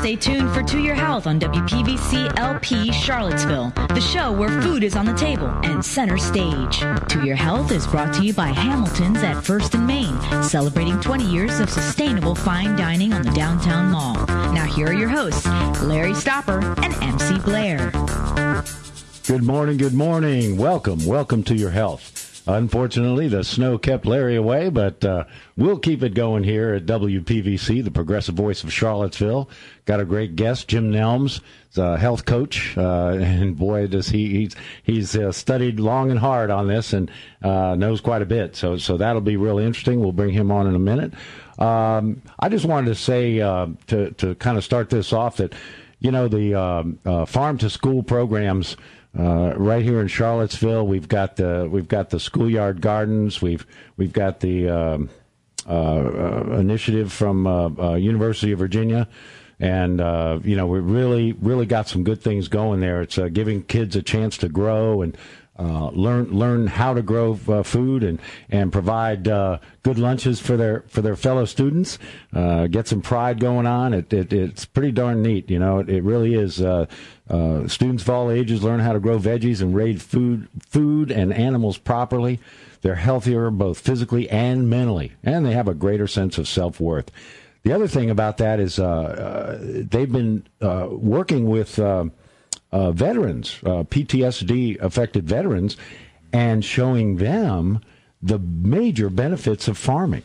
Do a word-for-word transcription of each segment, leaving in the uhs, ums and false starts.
Stay tuned for To Your Health on W P V C L P Charlottesville, the show where food is on the table and center stage. To Your Health is brought to you by Hamilton's at First and Main, celebrating twenty years of sustainable fine dining on the downtown mall. Now here are your hosts, Larry Stopper and M C Blair. Good morning, good morning. Welcome, welcome to Your Health. Unfortunately, the snow kept Larry away, but uh, we'll keep it going here at W P V C, the progressive voice of Charlottesville. Got a great guest, Jim Nelms, a health coach, uh, and boy, does he he's he's uh, studied long and hard on this and uh, knows quite a bit. So so that'll be really interesting. We'll bring him on in a minute. Um, I just wanted to say uh, to to kind of start this off that you know the um, uh, farm to school programs. Uh, right here in Charlottesville, we've got the we've got the schoolyard gardens. We've we've got the um, uh, uh, initiative from uh, uh, University of Virginia, and uh, you know we really really got some good things going there. It's uh, giving kids a chance to grow and uh, learn learn how to grow uh, food and and provide uh, good lunches for their for their fellow students. Uh, get some pride going on. It, it it's pretty darn neat. You know, it, it really is. Uh, Uh, students of all ages learn how to grow veggies and raise food, food and animals properly. They're healthier both physically and mentally, and they have a greater sense of self-worth. The other thing about that is uh, uh, they've been uh, working with uh, uh, veterans, uh, P T S D-affected veterans, and showing them the major benefits of farming.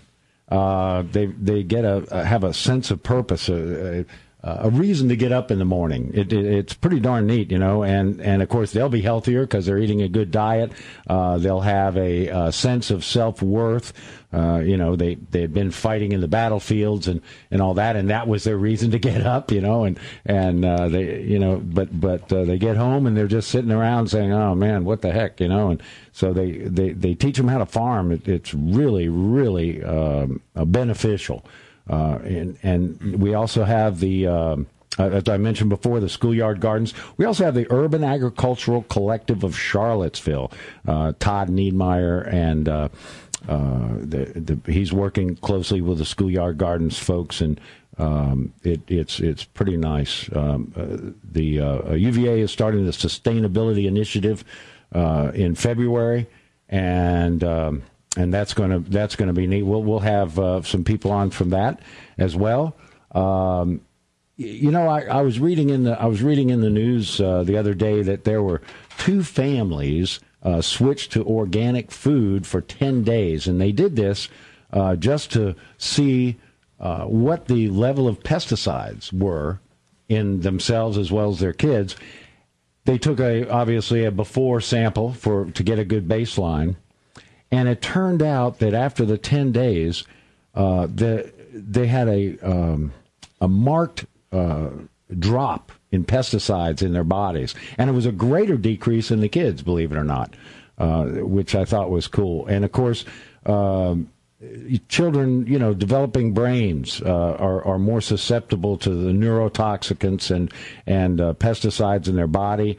Uh, they they get a, a have a sense of purpose. Uh, Uh, a reason to get up in the morning. It, it, it's pretty darn neat, you know, and, and of course they'll be healthier because they're eating a good diet. Uh, they'll have a, a sense of self-worth. Uh, you know, they, they've been fighting in the battlefields and, and all that, and that was their reason to get up, you know, and, and, uh, they, you know, but, but, uh, they get home and they're just sitting around saying, oh man, what the heck, you know, and so they, they, they teach them how to farm. It, it's really, really, um, uh, beneficial. Uh, and, and we also have the, um, uh, as I mentioned before, the schoolyard gardens. We also have the Urban Agricultural Collective of Charlottesville. Uh, Todd Niedmeyer, and uh, uh, the, the, he's working closely with the schoolyard gardens folks, and um, it, it's it's pretty nice. Um, uh, the uh, U V A is starting the Sustainability Initiative uh, in February, and um, And that's going to that's going to be neat. We'll we'll have uh, some people on from that as well. Um, you know, I, I was reading in the I was reading in the news uh, the other day that there were two families uh, switched to organic food for ten days, and they did this uh, just to see uh, what the level of pesticides were in themselves as well as their kids. They took a obviously a before sample for to get a good baseline. And it turned out that after the ten days, uh, the, they had a um, a marked uh, drop in pesticides in their bodies. And it was a greater decrease in the kids, believe it or not, uh, which I thought was cool. And, of course, um, children, you know, developing brains uh, are, are more susceptible to the neurotoxicants and, and uh, pesticides in their body.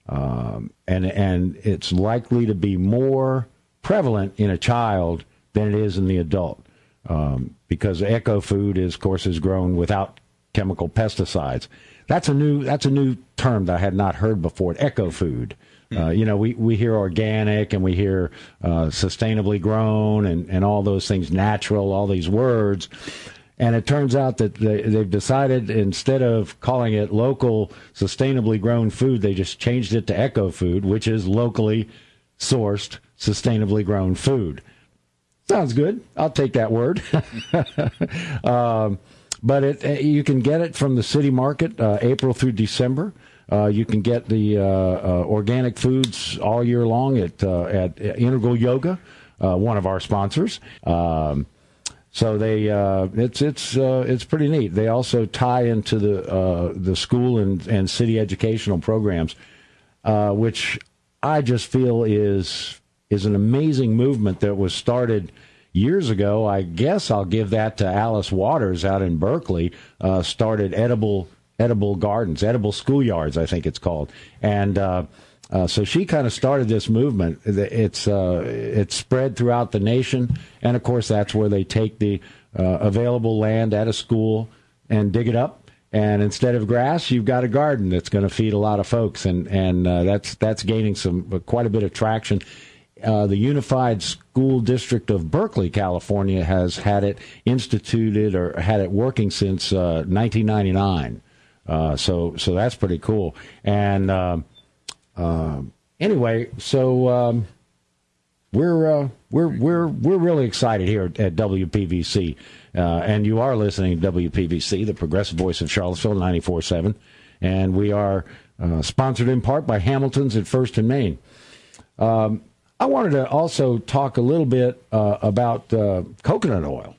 Um, and and it's likely to be more prevalent in a child than it is in the adult, um, because eco food is, of course, is grown without chemical pesticides. That's a new that's a new term that I had not heard before. Eco food. Uh, you know, we, we hear organic and we hear uh, sustainably grown and, and all those things, natural, all these words. And it turns out that they, they've decided instead of calling it local, sustainably grown food, they just changed it to eco food, which is locally sourced, sustainably grown food. Sounds good. I'll take that word. um, but it, you can get it from the city market uh, April through December. Uh, you can get the uh, uh, organic foods all year long at uh, at Integral Yoga, uh, one of our sponsors. Um, so they uh, it's it's uh, it's pretty neat. They also tie into the uh, the school and, and city educational programs, uh, which I just feel is is an amazing movement that was started years ago. I guess I'll give that to Alice Waters out in Berkeley, uh, started Edible Edible Gardens, Edible Schoolyards, I think it's called. And uh, uh, so she kind of started this movement. It's uh, it's spread throughout the nation. And, of course, that's where they take the uh, available land at a school and dig it up And instead of grass, you've got a garden that's going to feed a lot of folks, and and uh, that's that's gaining some uh, quite a bit of traction. Uh, the Unified School District of Berkeley, California, has had it instituted or had it working since uh, nineteen ninety-nine. Uh, so so that's pretty cool. And uh, uh, anyway, so um, we're uh, we're we're we're really excited here at W P V C. Uh, and you are listening to W P V C, the progressive voice of Charlottesville, ninety-four point seven. And we are uh, sponsored in part by Hamilton's at First and Main. Um, I wanted to also talk a little bit uh, about uh, coconut oil.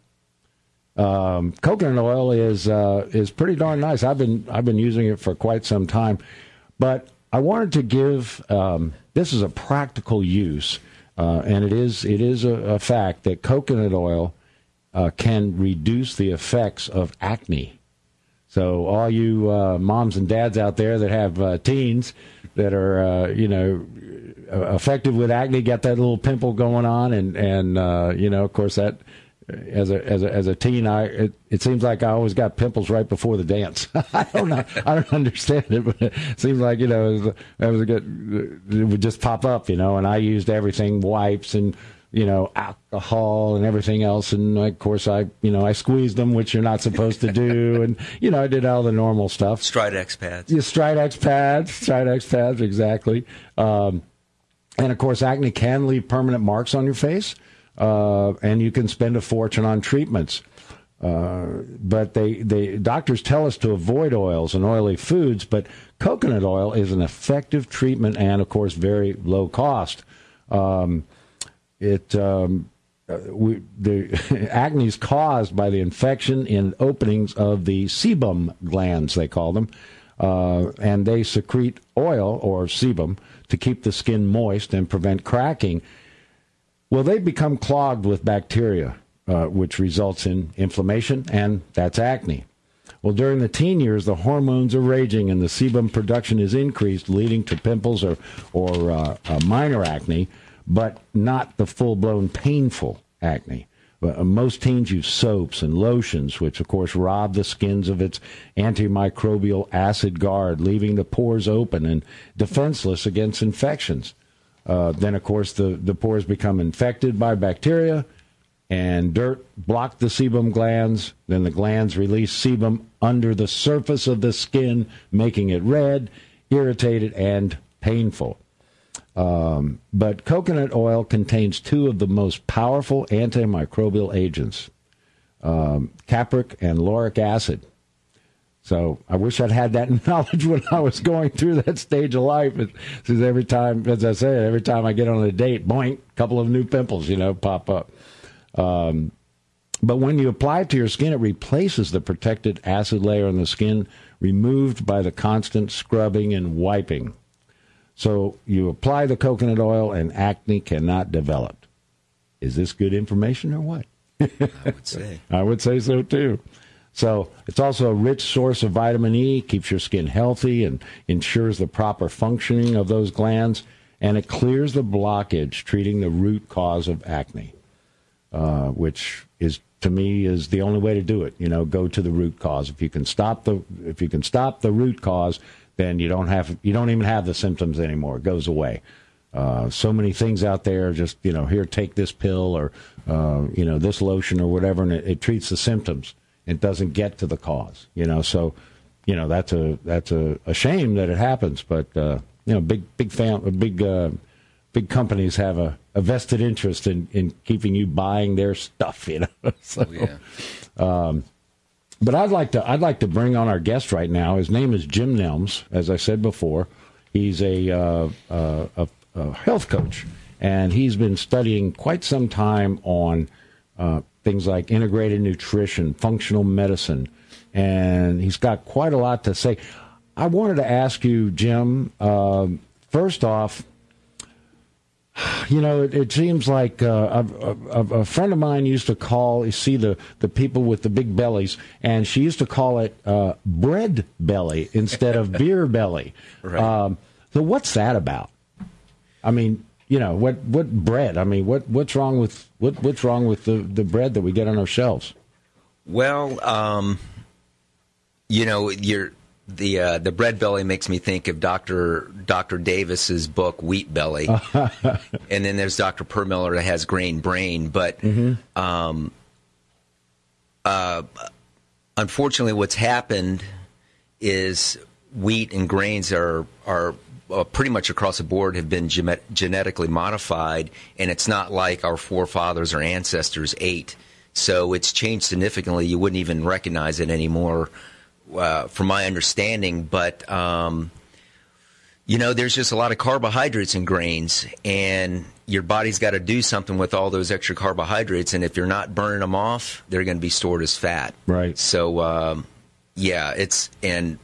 Um, coconut oil is uh, is pretty darn nice. I've been I've been using it for quite some time, but I wanted to give um, this is a practical use, uh, and it is it is a, a fact that coconut oil Uh, can reduce the effects of acne. So all you uh, moms and dads out there that have uh, teens that are, uh, you know, affected with acne, got that little pimple going on, and and uh, you know, of course, that as a as a as a teen, I it, it seems like I always got pimples right before the dance. I don't know, I don't understand it, but it seems like you know, it was, it was a good, it would just pop up, you know, and I used everything, wipes and, you know, alcohol and everything else. And, of course, I, you know, I squeezed them, which you're not supposed to do. And, you know, I did all the normal stuff. Stridex pads. Yeah, Stridex pads. Stridex pads, exactly. Um, and, of course, acne can leave permanent marks on your face. Uh, and you can spend a fortune on treatments. Uh, but they, they, doctors tell us to avoid oils and oily foods. But coconut oil is an effective treatment and, of course, very low cost. Um It um, we, the acne is caused by the infection in openings of the sebum glands, they call them, uh, and they secrete oil or sebum to keep the skin moist and prevent cracking. Well, they become clogged with bacteria, uh, which results in inflammation, and that's acne. Well, during the teen years, the hormones are raging, and the sebum production is increased, leading to pimples or or uh, uh, minor acne, but not the full-blown painful acne. Uh, most teens use soaps and lotions, which, of course, rob the skins of its antimicrobial acid guard, leaving the pores open and defenseless against infections. Uh, then, of course, the, the pores become infected by bacteria, and dirt block the sebum glands. Then the glands release sebum under the surface of the skin, making it red, irritated, and painful. Um, but coconut oil contains two of the most powerful antimicrobial agents, um, capric and lauric acid. So I wish I'd had that knowledge when I was going through that stage of life. Because every time, as I said, every time I get on a date, boink, a couple of new pimples, you know, pop up. Um, but when you apply it to your skin, it replaces the protected acid layer on the skin, removed by the constant scrubbing and wiping. So you apply the coconut oil and acne cannot develop. Is this good information or what? I would say. I would say so, too. So it's also a rich source of vitamin E, keeps your skin healthy and ensures the proper functioning of those glands, and it clears the blockage, treating the root cause of acne, uh, which is, to me, is the only way to do it. You know, go to the root cause. If you can stop the if you can stop the root cause, then you don't have you don't even have the symptoms anymore. It goes away. Uh, so many things out there, just, you know, here, take this pill or, uh, you know, this lotion or whatever, and it, it treats the symptoms. It doesn't get to the cause, you know. So, you know, that's a that's a, a shame that it happens. But, uh, you know, big, big, fam- big, uh, big companies have a, a vested interest in, in keeping you buying their stuff, you know. so, oh, yeah. Um, But I'd like to I'd like to bring on our guest right now. His name is Jim Nelms, as I said before. He's a, uh, uh, a, a health coach, and he's been studying quite some time on uh, things like integrated nutrition, functional medicine, and he's got quite a lot to say. I wanted to ask you, Jim, uh, first off, you know, it, it seems like uh, a, a, a friend of mine used to call, you see the, the people with the big bellies, and she used to call it uh, bread belly instead of beer belly. Right. Um, so what's that about? I mean, you know, what, what bread? I mean, what, what's wrong with what, what's wrong with the, the bread that we get on our shelves? Well, um, You know, you're, the uh, the bread belly makes me think of Doctor Doctor Davis's book Wheat Belly, and then there's Doctor Permiller that has Grain Brain. But mm-hmm. um, uh, unfortunately, what's happened is wheat and grains are are uh, pretty much across the board have been ge- genetically modified, and it's not like our forefathers or ancestors ate. So it's changed significantly. You wouldn't even recognize it anymore. Uh, from my understanding, but, um, you know, there's just a lot of carbohydrates in grains, and your body's got to do something with all those extra carbohydrates, and if you're not burning them off, they're going to be stored as fat. Right. So, um, yeah, it's, and,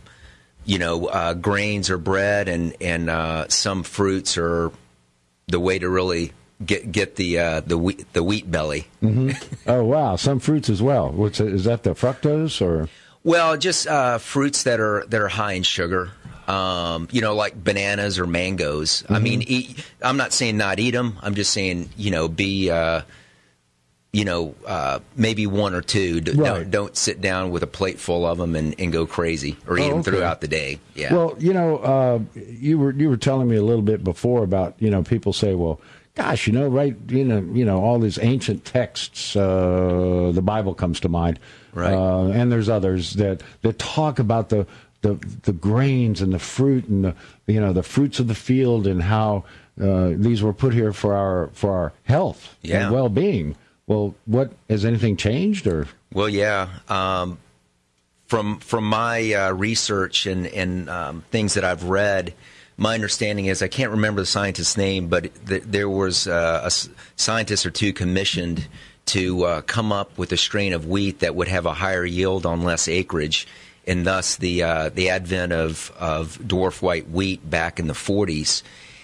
you know, uh, grains or bread and, and uh, some fruits are the way to really get get the uh, the wheat, the wheat belly. Mm-hmm. Oh, wow. Some fruits as well. What's, is that the fructose or... Well, just uh, fruits that are that are high in sugar, um, you know, like bananas or mangoes. Mm-hmm. I mean, eat, I'm not saying not eat them. I'm just saying, you know, be, uh, you know, uh, maybe one or two. D- right. Don't, don't sit down with a plate full of them and, and go crazy or eat oh, them okay. throughout the day. Yeah. Well, you know, uh, you were you were telling me a little bit before about, you know, people say, well, gosh, you know, right, you know, you know, all these ancient texts, uh, the Bible comes to mind. Right. Uh, and there's others that, that talk about the, the the grains and the fruit and the, you know, the fruits of the field and how uh, these were put here for our for our health yeah. and well-being. Well, what has anything changed or? Well, yeah. Um, from from my uh, research and and um, things that I've read, my understanding is, I can't remember the scientist's name, but th- there was uh, a scientist or two commissioned to uh, come up with a strain of wheat that would have a higher yield on less acreage, and thus the uh, the advent of, of dwarf white wheat back in the forties.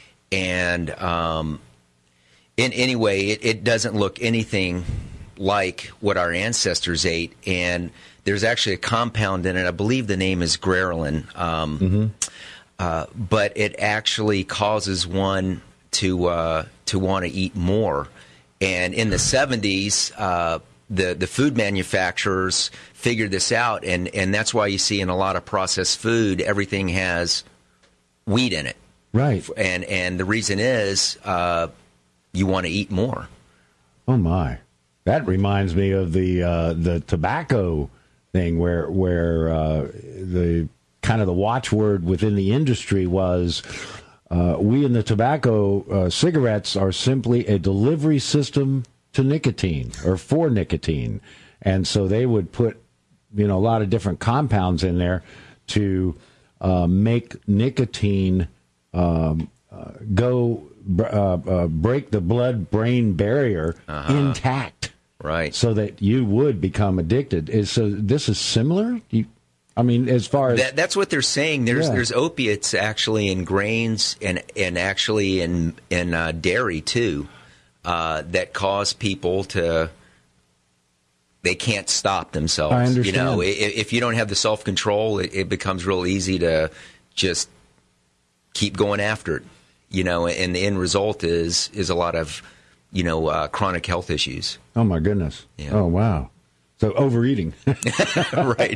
And um, in anyway, it, it doesn't look anything like what our ancestors ate, and there's actually a compound in it. I believe the name is ghrelin, um, mm-hmm. uh, but it actually causes one to uh, to want to eat more. And in the seventies, uh, the the food manufacturers figured this out, and, and that's why you see in a lot of processed food, everything has wheat in it. Right. And and the reason is uh, you want to eat more. Oh my, that reminds me of the uh, the tobacco thing, where where uh, the kind of the watchword within the industry was. Uh, we in the tobacco uh, cigarettes are simply a delivery system to nicotine or for nicotine. And so they would put, you know, a lot of different compounds in there to uh, make nicotine um, uh, go uh, uh, break the blood-brain barrier uh-huh. intact. Right. So that you would become addicted. Is, so this is similar? You, I mean, as far as that, that's what they're saying. There's yeah. there's opiates actually in grains and and actually in in uh, dairy too, uh, that cause people to they can't stop themselves. I understand. You know, if, if you don't have the self control, it, it becomes real easy to just keep going after it. You know, and the end result is is a lot of you know uh, chronic health issues. Oh my goodness! Yeah. Oh wow. So overeating, right?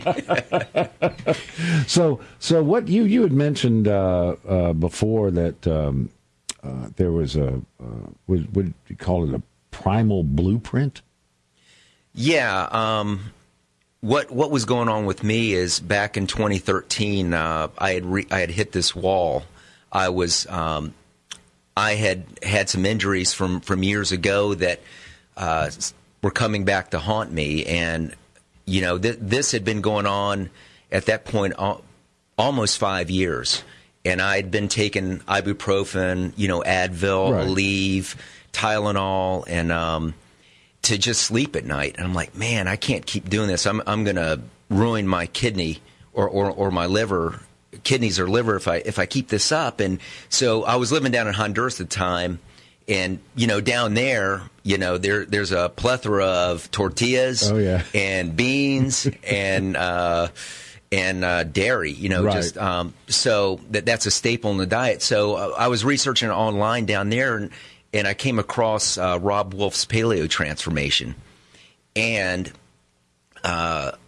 so, so what you you had mentioned uh, uh, before that um, uh, there was a uh, what would you call it, a primal blueprint? Yeah. Um, what what was going on with me is back in twenty thirteen, uh, I had re- I had hit this wall. I was um, I had had some injuries from from years ago that. Uh, were coming back to haunt me, and you know th- this had been going on at that point al- almost five years, and I'd been taking ibuprofen, you know, Advil, right. Aleve, Tylenol, and um, to just sleep at night. And I'm like, man, I can't keep doing this. I'm I'm gonna ruin my kidney or or, or my liver, kidneys or liver if I if I keep this up. And so I was living down in Honduras at the time. And, you know, down there, you know, there there's a plethora of tortillas oh, yeah. and beans and uh, and uh, dairy, you know, right. just um, so that that's a staple in the diet. So uh, I was researching online down there, and, and I came across uh, Rob Wolf's Paleo Transformation. And uh,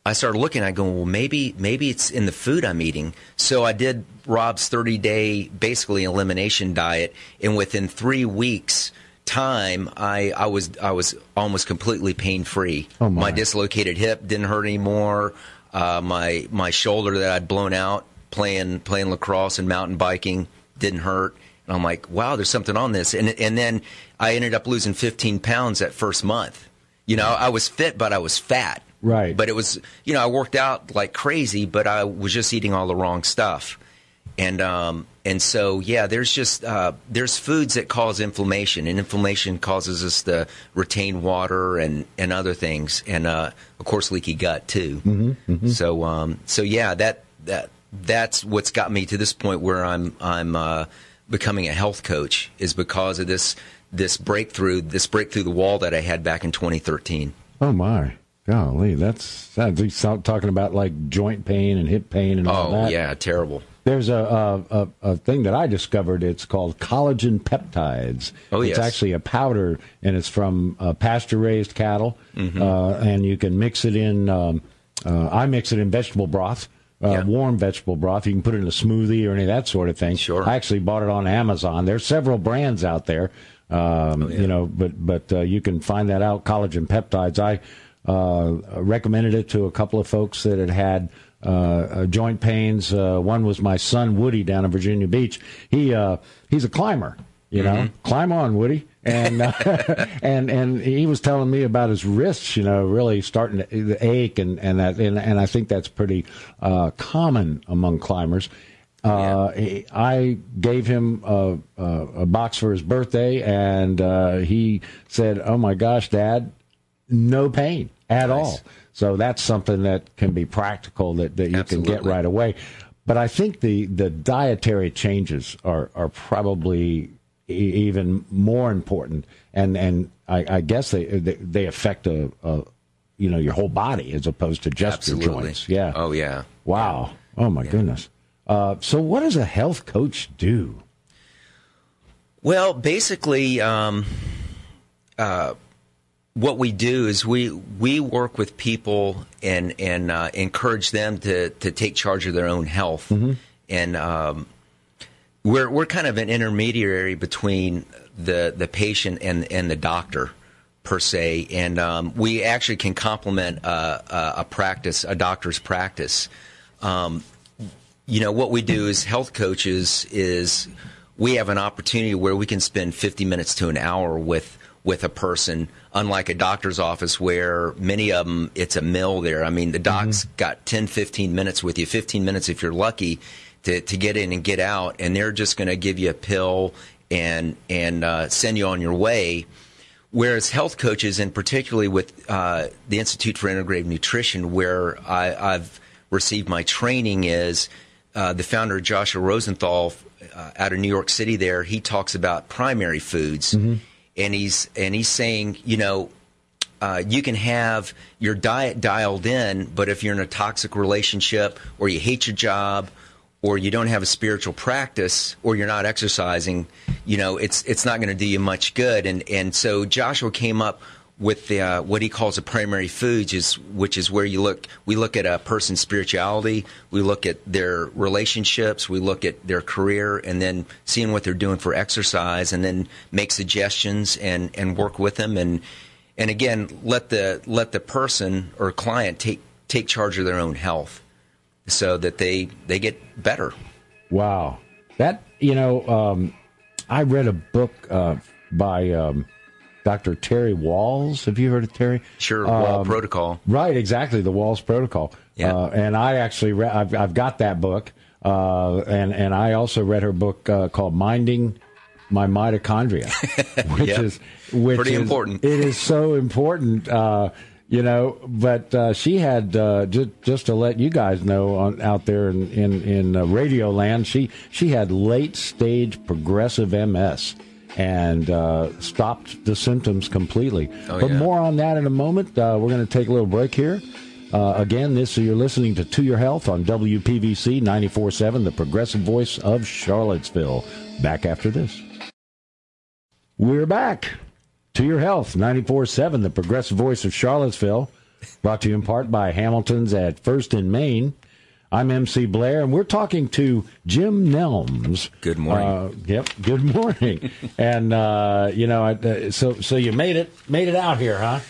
I started looking, I go, well, maybe maybe it's in the food I'm eating. So I did Rob's thirty-day, basically, elimination diet, and within three weeks' time, I, I was I was almost completely pain-free. Oh my. My dislocated hip didn't hurt anymore. Uh, my my shoulder that I'd blown out playing playing lacrosse and mountain biking didn't hurt. And I'm like, wow, there's something on this. And and then I ended up losing fifteen pounds that first month. You know, I was fit, but I was fat. Right. But it was, you know, I worked out like crazy, but I was just eating all the wrong stuff. And um, and so, yeah, there's just, uh, there's foods that cause inflammation, and inflammation causes us to retain water and, and other things. And, uh, of course, leaky gut, too. Mm-hmm, mm-hmm. So, um, so yeah, that that that's what's got me to this point where I'm I'm uh, becoming a health coach, is because of this this breakthrough, this break through the wall that I had back in twenty thirteen. Oh, my. Golly, that's, that's talking about like joint pain and hip pain and all Oh, that. yeah, terrible. There's a, a a thing that I discovered. It's called collagen peptides. Oh, it's yes. actually a powder, and it's from uh, pasture-raised cattle, Mm-hmm. uh, and you can mix it in. Um, uh, I mix it in vegetable broth, uh, Yeah. warm vegetable broth. You can put it in a smoothie or any of that sort of thing. Sure. I actually bought it on Amazon. There's several brands out there, um, Oh, yeah. you know, but but uh, you can find that out. Collagen peptides. I uh, recommended it to a couple of folks that had had. Uh, uh, joint pains. Uh, one was my son Woody down in Virginia Beach. He uh, he's a climber, you know. Mm-hmm. Climb on, Woody. And uh, and and he was telling me about his wrists, you know, really starting to ache, and and that and, and I think that's pretty uh, common among climbers. Uh, he- I gave him a, a, a box for his birthday, and uh, he said, "Oh my gosh, Dad, no pain at Nice. all." So that's something that can be practical that, that you Absolutely. can get right away. But I think the, the dietary changes are, are probably e- even more important, and and I, I guess they, they they affect a, a you know your whole body as opposed to just your Absolutely. joints. Yeah. Oh, yeah. Wow. Oh my goodness. Uh, so what does a health coach do? Well, basically, um, uh, what we do is we we work with people and and uh, encourage them to to take charge of their own health, Mm-hmm. and um, we're we're kind of an intermediary between the the patient and and the doctor per se, and um, we actually can complement uh, a, a practice, a doctor's practice. Um, you know, what we do as health coaches is we have an opportunity where we can spend fifty minutes to an hour with with a person, unlike a doctor's office where many of them, it's a mill there. I mean, the doc's mm-hmm. got ten, fifteen minutes with you, fifteen minutes if you're lucky to, to get in and get out, and they're just going to give you a pill and, and uh, send you on your way. Whereas health coaches, and particularly with uh, the Institute for Integrative Nutrition, where I, I've received my training, is uh, the founder, Joshua Rosenthal, uh, out of New York City there, he talks about primary foods. Mm-hmm. And he's and he's saying, you know, uh, you can have your diet dialed in, but if you're in a toxic relationship, or you hate your job, or you don't have a spiritual practice, or you're not exercising, you know, it's it's not going to do you much good. And and so Joshua came up with the, uh, what he calls the primary foods, is which is where you look. We look at a person's spirituality, we look at their relationships, we look at their career, and then seeing what they're doing for exercise, and then make suggestions and, and work with them, and and again let the let the person or client take take charge of their own health, so that they they get better. Wow, that you know, um, I read a book uh, by. Um, Doctor Terry Walls. Have you heard of Terry? Sure, Wall um, Protocol. Right, exactly, the Walls Protocol. Yeah. Uh, and I actually, re- I've, I've got that book, uh, and and I also read her book uh, called Minding My Mitochondria, which Yep. is which Pretty is, important. It is so important, uh, you know. But uh, she had uh, just just to let you guys know on, out there in in, in uh, Radio Land, she she had late stage progressive M S. And uh, stopped the symptoms completely. Oh, but yeah. more on that in a moment. Uh, we're going to take a little break here. Uh, again, this you're listening to To Your Health on W P V C ninety-four point seven, the progressive voice of Charlottesville. Back after this. We're back. To Your Health ninety-four point seven, the progressive voice of Charlottesville. brought to you in part by Hamilton's at First and Main. I'm M C Blair, and we're talking to Jim Nelms. Good morning. Uh, yep, good morning. and, uh, you know, uh, so so you made it made it out here, huh?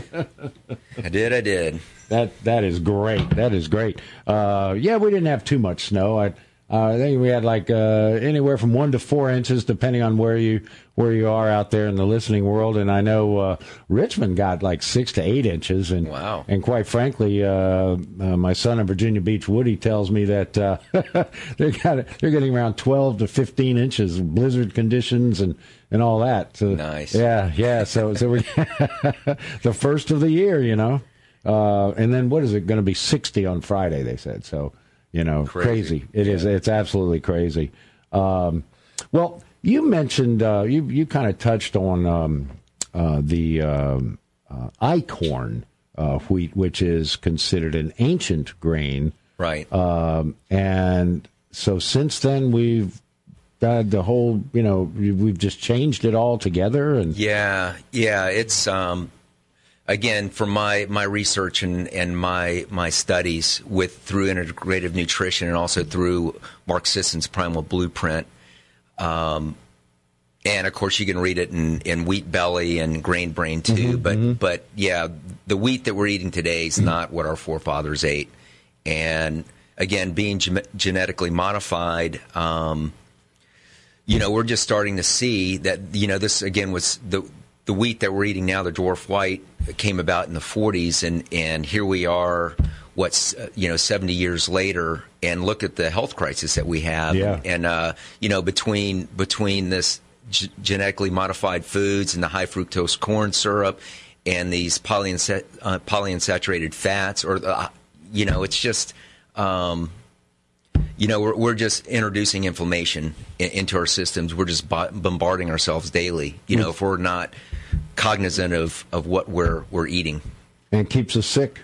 I did, I did. That That is great. That is great. Uh, yeah, we didn't have too much snow. I, uh, I think we had like uh, anywhere from one to four inches, depending on where you where you are out there in the listening world. And I know uh, Richmond got like six to eight inches. And wow. And quite frankly, uh, uh, my son in Virginia Beach, Woody, tells me that uh, they got they're getting around twelve to fifteen inches, blizzard conditions, and, and all that. So, nice. Yeah, yeah. So so we the first of the year, you know. Uh, and then what is it going to be? sixty on Friday, they said. So. You know, crazy. crazy. It yeah. is. It's absolutely crazy. Um, well, you mentioned, uh, you you kind of touched on um, uh, the um, uh, Eichhorn uh, wheat, which is considered an ancient grain. Right. Um, and so since then, we've had the whole, you know, we've just changed it all together. And yeah, yeah, it's... Um Again, from my, my research and, and my my studies with through integrative nutrition and also through Mark Sisson's Primal Blueprint, um, and of course you can read it in, in Wheat Belly and Grain Brain too. Mm-hmm, but mm-hmm. but yeah, the wheat that we're eating today is mm-hmm. not what our forefathers ate. And again, being ge- genetically modified, um, you know, we're just starting to see that. You know, this again was the. The wheat that we're eating now, the dwarf white, came about in the forties, and, and here we are, what's uh, you know, seventy years later, and look at the health crisis that we have. Yeah. And uh, you know, between between this g- genetically modified foods and the high fructose corn syrup and these polyunsa- uh, polyunsaturated fats, or uh, you know, it's just. Um, You know, we're, we're just introducing inflammation in, into our systems. We're just bo- bombarding ourselves daily, you know, if we're not cognizant of, of what we're we're eating. And it keeps us sick.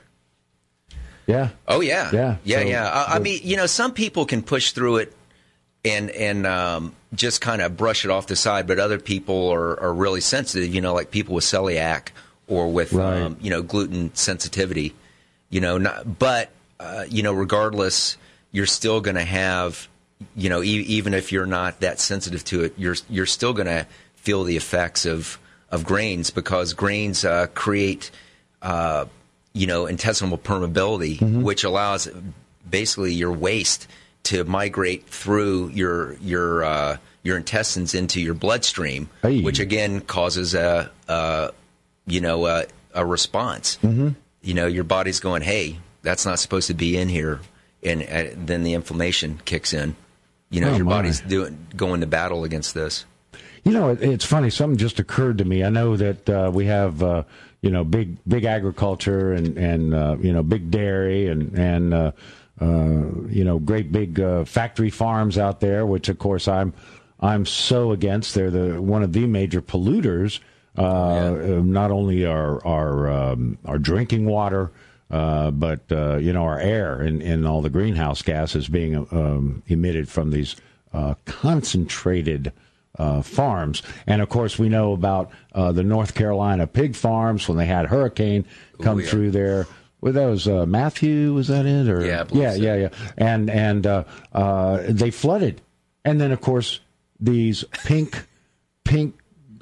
Yeah. Oh, yeah. Yeah. Yeah, so, yeah. I, I mean, you know, some people can push through it and and um, just kind of brush it off the side, but other people are, are really sensitive, you know, like people with celiac or with, right. um, you know, gluten sensitivity, you know, not, but, uh, you know, regardless, you're still going to have, you know, e- even if you're not that sensitive to it, you're you're still going to feel the effects of, of grains, because grains uh, create, uh, you know, intestinal permeability, mm-hmm. which allows basically your waste to migrate through your your uh, your intestines into your bloodstream, hey. which again causes a, a you know a, a response. Mm-hmm. You know, your body's going, hey, that's not supposed to be in here. And uh, then the inflammation kicks in. You know, oh, your my. body's doing going to battle against this. You know, it, it's funny. Something just occurred to me. I know that uh, we have, uh, you know, big big agriculture and and uh, you know, big dairy and and uh, uh, you know, great big uh, factory farms out there, which of course I'm I'm so against. They're the one of the major polluters. Uh, yeah. Not only our our um, our drinking water. Uh, but, uh, you know, our air and, and all the greenhouse gases being um, emitted from these uh, concentrated uh, farms. And, of course, we know about uh, the North Carolina pig farms when they had hurricane come Ooh, yeah. through there. Well, that was uh, Matthew, was that it? Or, yeah, yeah, so. yeah, yeah. And, and uh, uh, they flooded. And then, of course, these pink, pink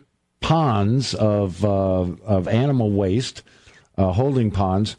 ponds of, uh, of animal waste, uh, holding ponds,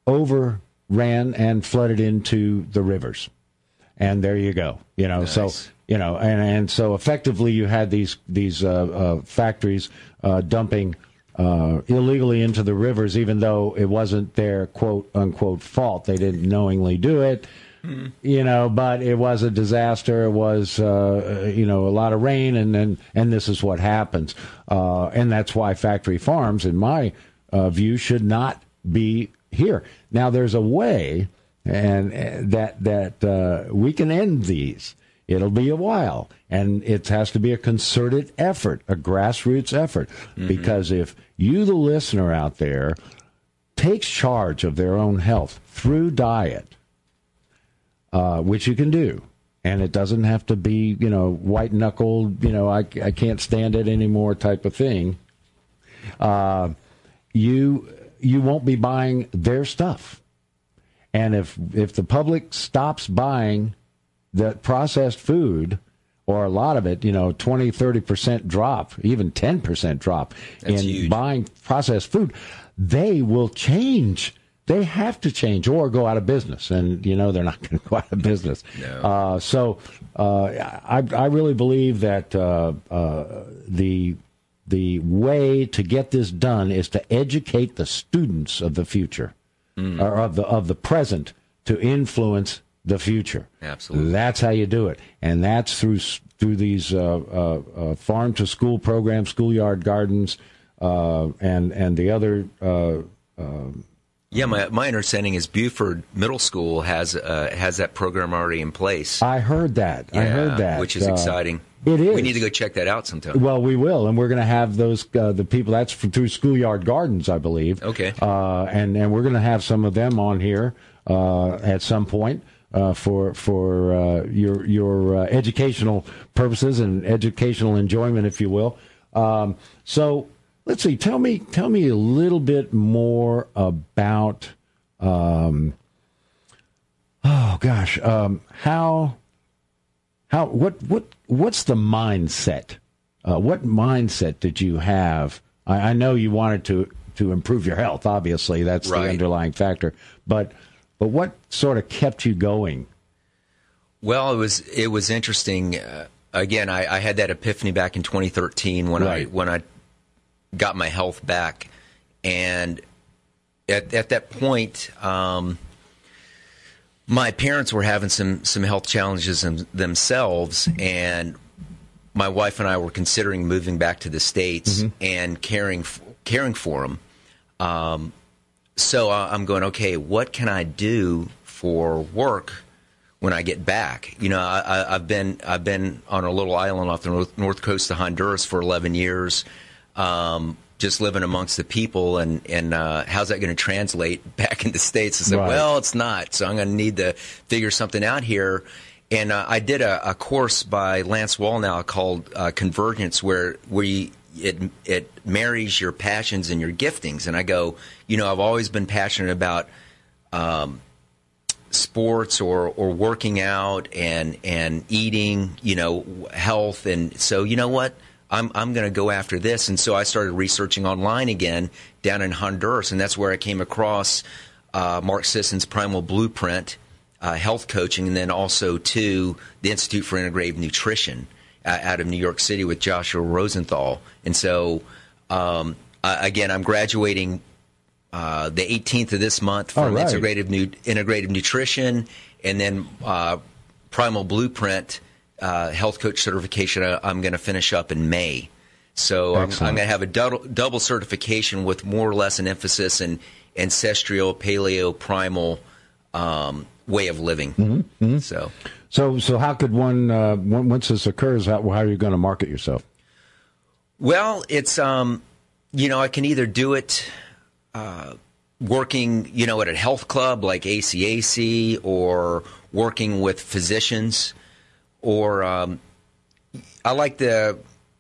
overran and flooded into the rivers. And there you go. You know, nice. so, you know, and, and so effectively you had these, these, uh, uh, factories, uh, dumping, uh, illegally into the rivers, even though it wasn't their quote unquote fault. They didn't knowingly do it, mm-hmm. you know, but it was a disaster. It was, uh, you know, a lot of rain, and, and, and this is what happens. Uh, and that's why factory farms, in my uh, view, should not be here. Now, there's a way and uh, that that uh, we can end these. It'll be a while, and it has to be a concerted effort, a grassroots effort, mm-hmm. because if you, the listener out there, takes charge of their own health through diet, uh, which you can do, and it doesn't have to be, you know, white-knuckled, you know, I, I can't stand it anymore type of thing, uh, you... you won't be buying their stuff. And if if the public stops buying the processed food, or a lot of it, you know, twenty, thirty percent drop, even ten percent drop That's in huge. buying processed food, they will change. They have to change or go out of business. And, you know, they're not going to go out of business. No. Uh, so uh, I, I really believe that uh, uh, the the way to get this done is to educate the students of the future, mm. or of the of the present, to influence the future. Absolutely. That's how you do it. And that's through through these uh, uh, uh, farm to school programs, schoolyard gardens, uh, and and the other. Uh, uh, yeah, my my understanding is Buford Middle School has uh, has that program already in place. I heard that. Yeah, I heard that, which is uh, exciting. It is. We need to go check that out sometime. Well, we will, and we're going to have those uh, the people. That's from, through Schoolyard Gardens, I believe. Okay. Uh, and and we're going to have some of them on here uh, at some point. Uh, for for uh, your your uh, educational purposes and educational enjoyment, if you will. Um, so let's see. Tell me tell me a little bit more about. Um, oh gosh, um, how how what what what's the mindset? Uh, what mindset did you have? I, I know you wanted to to improve your health. Obviously, that's right. the underlying factor, but. But what sort of kept you going? Well, it was it was interesting. Uh, again, I, I had that epiphany back in twenty thirteen when right. I when I got my health back, and at at that point, um, my parents were having some some health challenges them, themselves, and my wife and I were considering moving back to the States mm-hmm. and caring caring for them. Um, So I'm going, okay, what can I do for work when I get back? You know, I, I've been I've been on a little island off the north, north coast of Honduras for eleven years, um, just living amongst the people, and and uh, how's that going to translate back in the States? I said, right. well, it's not. So I'm going to need to figure something out here. And uh, I did a, a course by Lance Wallnau called uh, Convergence, where where you, it it marries your passions and your giftings. And I go, you know, I've always been passionate about um, sports or or working out and and eating, you know, health. And so, you know what, I'm I'm going to go after this. And so I started researching online again down in Honduras, and that's where I came across uh, Mark Sisson's Primal Blueprint. Uh, health coaching, and then also to the Institute for Integrative Nutrition uh, out of New York City with Joshua Rosenthal. And so, um, uh, again, I'm graduating uh, the eighteenth of this month from right. Integrative Nu- Integrative Nutrition, and then uh, Primal Blueprint uh, Health Coach certification. I, I'm going to finish up in May. So I'm, I'm going to have a double, double certification with more or less an emphasis in ancestral, paleo, primal um way of living. Mm-hmm, mm-hmm. So, so, so how could one uh, once this occurs? How, how are you going to market yourself? Well, it's um, you know, I can either do it uh, working, you know, at a health club like A C A C, or working with physicians, or um, I like to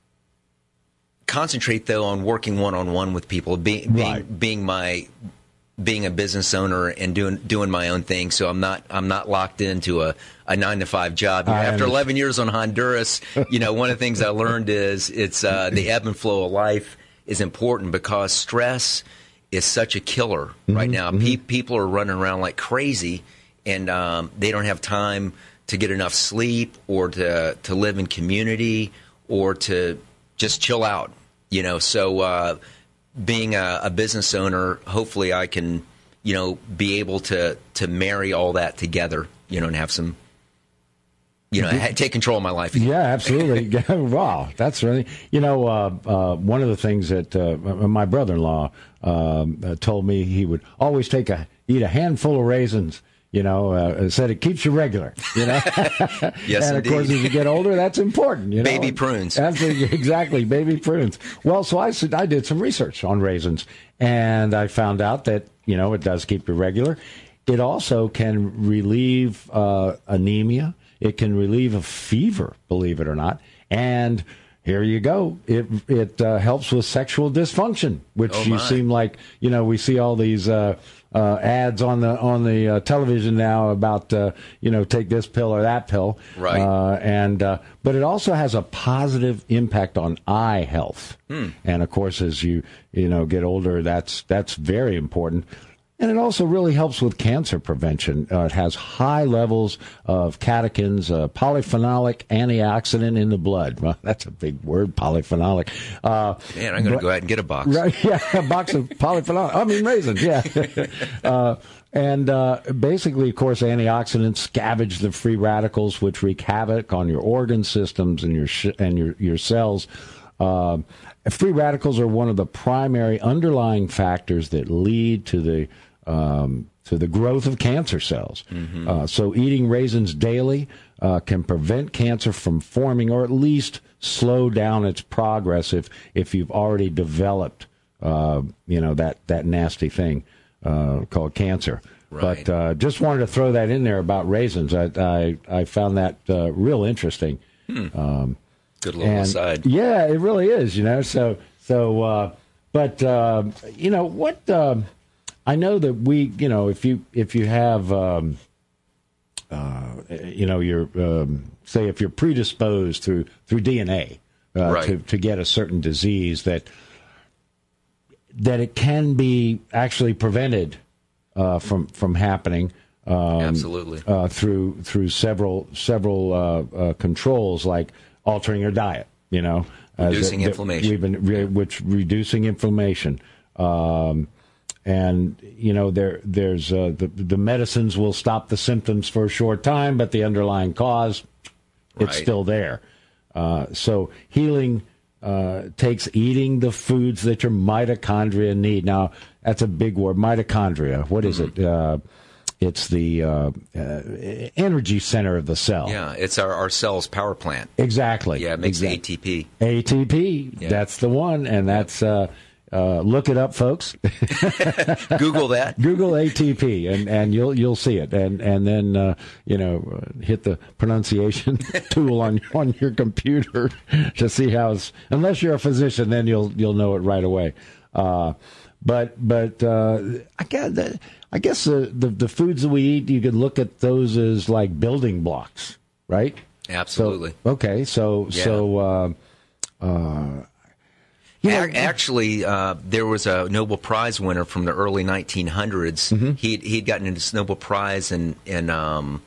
concentrate though on working one on one with people, being being, right. being my being a business owner and doing doing my own thing. So I'm not I'm not locked into a, a nine to five job. You know, after eleven years on Honduras, you know, one of the things I learned is it's uh, the ebb and flow of life is important, because stress is such a killer mm-hmm, right now. Mm-hmm. Pe- people are running around like crazy, and um, they don't have time to get enough sleep, or to to live in community, or to just chill out. You know, so. Uh, Being a, a business owner, hopefully I can, you know, be able to, to marry all that together, you know, and have some, you know, ha- take control of my life. Yeah, absolutely. Wow, that's really, you know, uh, uh, one of the things that uh, my brother-in-law um, uh, told me, he would always take a eat a handful of raisins. You know, uh, said it keeps you regular, you know. Yes, and of indeed. course, as you get older, that's important, you know. Baby prunes. Absolutely, exactly, baby prunes. Well, so I said I did some research on raisins, and I found out that, you know, it does keep you regular. It also can relieve uh, anemia. It can relieve a fever, believe it or not. And here you go. It it uh, helps with sexual dysfunction, which Oh, you my. seem like, you know, we see all these uh, uh, ads on the on the uh, television now about, uh, you know, take this pill or that pill. Right. Uh, and uh, but it also has a positive impact on eye health. Hmm. And of course, as you you know get older, that's that's very important. And it also really helps with cancer prevention. Uh, it has high levels of catechins, uh, polyphenolic antioxidant in the blood. Well, that's a big word, polyphenolic. Uh, Man, I'm going to go out and get a box. Right, yeah, a box of polyphenolic. I mean, raisins, yeah. uh, and uh, basically, of course, antioxidants scavenge the free radicals, which wreak havoc on your organ systems and your sh- and your your cells. Uh, free radicals are one of the primary underlying factors that lead to the Um, to the growth of cancer cells. Mm-hmm. Uh, so eating raisins daily uh, can prevent cancer from forming, or at least slow down its progress if if you've already developed, uh, you know, that, that nasty thing uh, called cancer. Right. But uh, just wanted to throw that in there about raisins. I I, I found that uh, real interesting. Hmm. Um, Good little and, aside. Yeah, it really is, you know. So, so uh, but, uh, you know, what... Um, I know that we, you know, if you if you have, um, uh, you know, you're um, say if you're predisposed through through D N A uh, right. to to get a certain disease, that that it can be actually prevented uh, from from happening. Um, Absolutely. Uh, through through several several uh, uh, controls, like altering your diet. You know, reducing uh, that, inflammation. That we've been re- which reducing inflammation. Um, And, you know, there there's uh, the the medicines will stop the symptoms for a short time, but the underlying cause, it's Right. still there. Uh, so healing uh, takes eating the foods that your mitochondria need. Now, that's a big word, mitochondria. What is Mm-hmm. it? Uh, it's the uh, uh, energy center of the cell. Yeah, it's our, our cell's power plant. Exactly. Yeah, it makes exactly. A T P. A T P, Yeah. that's the one, and that's... Uh, Uh, look it up, folks. Google that. Google A T P, and, and you'll you'll see it, and and then uh, you know uh, hit the pronunciation tool on on your computer to see how it's. Unless you're a physician, then you'll you'll know it right away. Uh, but but uh, I guess the, I guess the, the the foods that we eat, you could look at those as like building blocks, right? Absolutely. So, okay, so Yeah. so. Uh, uh, You know, Ac- Actually, uh, there was a Nobel Prize winner from the early nineteen hundreds. Mm-hmm. He'd, he'd gotten into this Nobel Prize in, in um,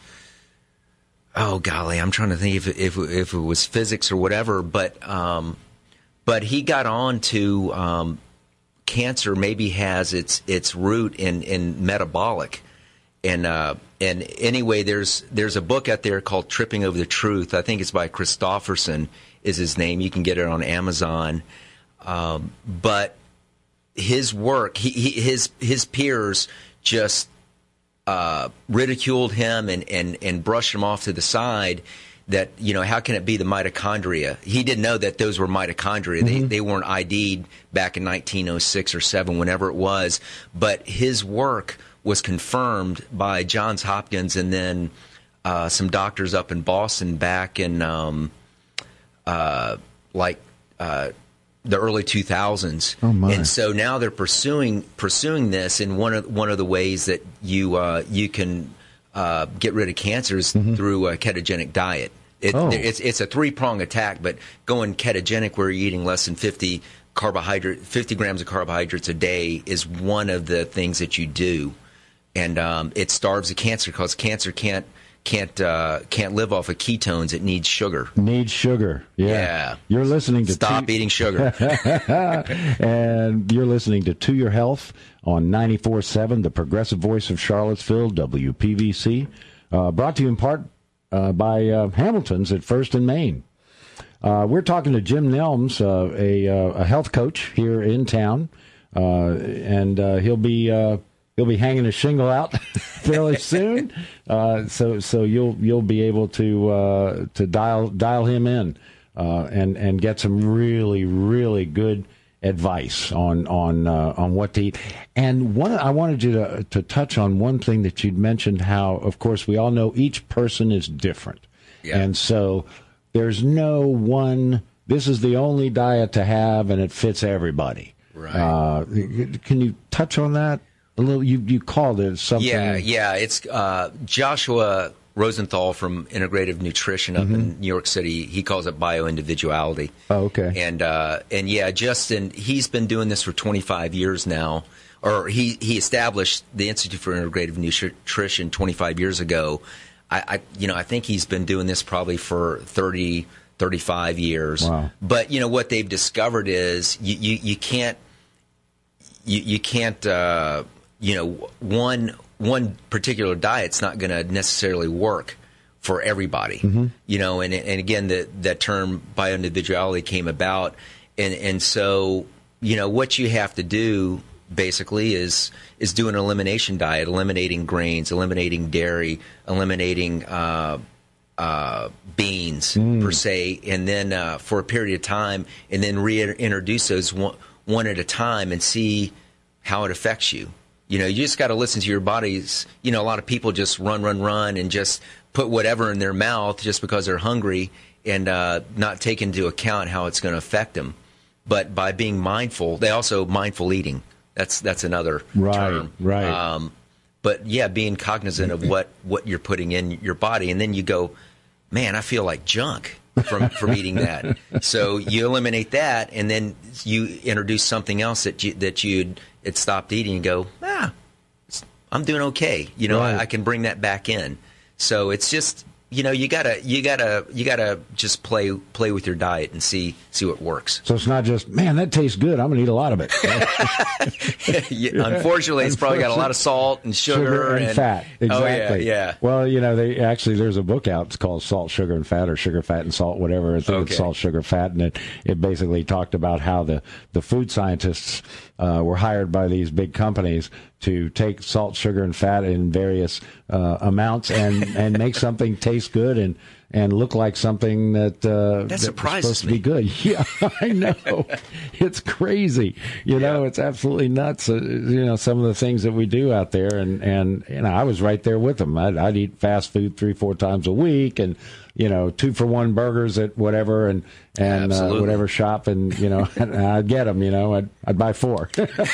oh golly, I'm trying to think if it, if, if it was physics or whatever. But um, but he got on to um, cancer. Maybe has its its root in, in metabolic. And uh, and anyway, there's there's a book out there called Tripping Over the Truth. I think it's by Christofferson is his name. You can get it on Amazon. Um, but his work, he, he, his his peers just uh, ridiculed him and, and, and brushed him off to the side. That, you know, how can it be the mitochondria? He didn't know that those were mitochondria. Mm-hmm. They they weren't I D'd back in nineteen oh six or seven, whenever it was. But his work was confirmed by Johns Hopkins and then uh, some doctors up in Boston back in um, uh, like. Uh, the early two thousands. Oh my. And so now they're pursuing pursuing this, and one of one of the ways that you uh, you can uh, get rid of cancer is mm-hmm. through a ketogenic diet. It, oh. It's it's a three prong attack, but going ketogenic, where you're eating less than fifty carbohydrate, fifty grams of carbohydrates a day, is one of the things that you do, and um, it starves the cancer because cancer can't. Can't uh, can't live off of ketones. It needs sugar. Needs sugar. Yeah. yeah. You're listening to Stop to- eating sugar. And you're listening to To Your Health on ninety-four point seven, the progressive voice of Charlottesville, W P V C. Uh, brought to you in part uh, by uh, Hamilton's at First and Main. Uh, we're talking to Jim Nelms, uh, a, uh, a health coach here in town, uh, and uh, he'll be. Uh, He'll be hanging a shingle out fairly soon, uh, so so you'll you'll be able to uh, to dial dial him in uh, and and get some really really good advice on on uh, on what to eat. And one, I wanted you to to touch on one thing that you'd mentioned. How, of course, we all know each person is different, yeah. and so there's no one this is the only diet to have, and it fits everybody. Right. Uh, can you touch on that a little? You you called it something. Yeah, yeah. It's uh, Joshua Rosenthal from Integrative Nutrition up mm-hmm. in New York City. He calls it bioindividuality. Oh, okay. And uh, and yeah, Justin, he's been doing this for twenty-five years now. Or he, he established the Institute for Integrative Nutrition twenty-five years ago. I, I you know I think he's been doing this probably for thirty, thirty-five years. Wow. But you know what they've discovered is you, you, you can't you, you can't uh, you know one one particular diet's not going to necessarily work for everybody. Mm-hmm. You know, and and again the, that term bioindividuality came about, and and so you know what you have to do basically is is do an elimination diet, eliminating grains, eliminating dairy, eliminating uh, uh, beans mm. per se, and then uh, for a period of time, and then reintroduce those one, one at a time and see how it affects you. You know, you just got to listen to your bodies. You know, a lot of people just run, run, run, and just put whatever in their mouth just because they're hungry, and uh, not take into account how it's going to affect them. But by being mindful, they also mindful eating. That's that's another right, term. Right. Um, but yeah, being cognizant of what, what you're putting in your body, and then you go, man, I feel like junk from from eating that. So you eliminate that, and then you introduce something else that you that you'd it stopped eating, and go, ah, I'm doing okay. You know, right. I, I can bring that back in. So it's just. You know, you gotta, you gotta, you gotta just play, play with your diet and see, see what works. So it's not just, man, that tastes good, I'm gonna eat a lot of it. yeah, unfortunately, it's probably got a lot of salt and sugar, sugar and, and fat. Exactly. Oh, yeah, yeah. Well, you know, they actually there's a book out. It's called Salt, Sugar, and Fat, or Sugar, Fat, and Salt, whatever. I think okay. it's Salt, Sugar, Fat, and it it basically talked about how the the food scientists uh, were hired by these big companies to take salt, sugar, and fat in various uh, amounts and, and make something taste good and, and look like something that uh, that surprises supposed to me. be good. Yeah, I know. It's crazy. You know, yeah. it's absolutely nuts. Uh, you know, some of the things that we do out there, and and you know, I was right there with them. I'd, I'd eat fast food three, four times a week, and you know, two for one burgers at whatever, and and uh, whatever shop, and you know, and I'd get them. You know, I'd I'd buy four.